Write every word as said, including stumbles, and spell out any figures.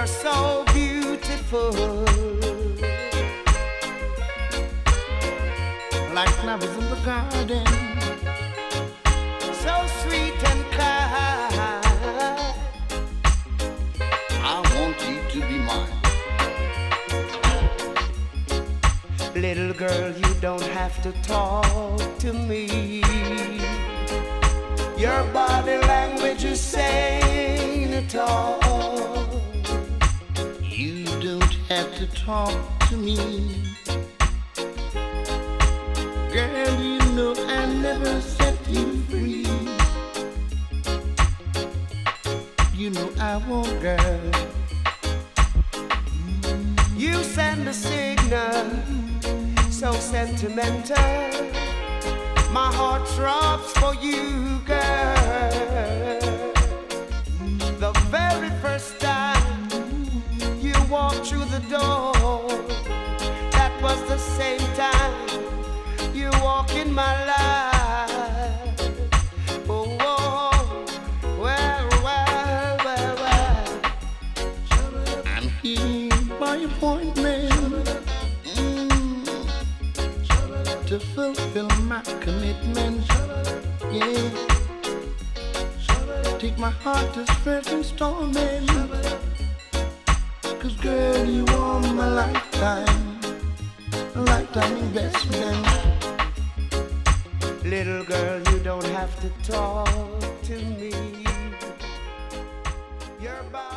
You're so beautiful, like flowers in the garden, so sweet and kind. I want you to be mine. Little girl, you don't have to talk to me. Your body language is saying it all. You don't have to talk to me. Girl, you know I never set you free. You know I won't, girl. You send a signal, so sentimental. My heart throbs for you, girl. The very first time you walked through the door, that was the same time you walk in my life. Oh, oh, well, well, well, well. I'm here by appointment, mm, to fulfill my commitment. Yeah, take my heart to first installment. Cause girl, you are my lifetime, a lifetime investment. Little girl, you don't have to talk to me. Your body